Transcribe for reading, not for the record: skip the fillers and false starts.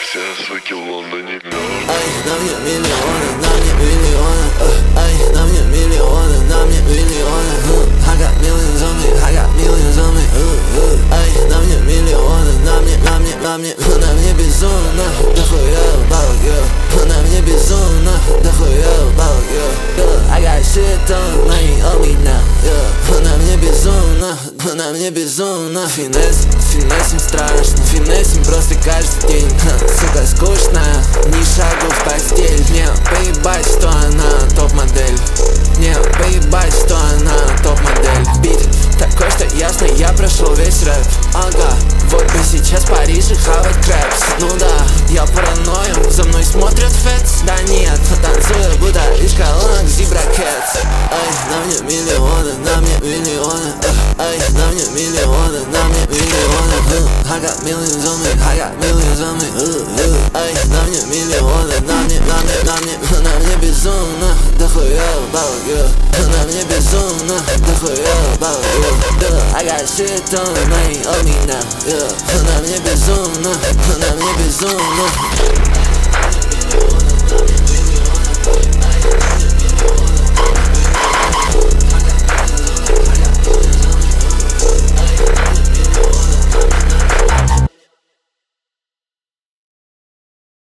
Все суки в Лондоне мертвы. Ай, на мне миллионы, на мне миллионы. Ай, на мне миллионы, на мне миллионы. I got millions on me, I got millions on me. Ай, на мне миллионы, на мне безумно, дохуя бабок, yeah. На мне безумно, дохуя бабок, yeah. I got shit on money on me now, yeah. На мне безумно. Финесим страшно, финесим просто каждый день. Сука скучная, не шагу в постель. Мне поебать, что она топ-модель. Мне поебать, что она топ-модель. Бит такой, что ясно, я прошел весь рэп. Ага, вот бы сейчас в Париже хавать крэпс. Ну да, я параною, за мной смотрят фэтс. Да нет, танцую, будто из колонок Zebra Cats. Ай, на мне миллионы, на мне миллионы. Ай, на мне миллионы, на мне миллионы. I got millions on me, I got millions on me. Ай, на мне миллионы, на мне безумно, дохуя бабок, yeah. На мне безумно, дохуя бабок, yeah. I got shit on money on me now, yeah. На мне безумно,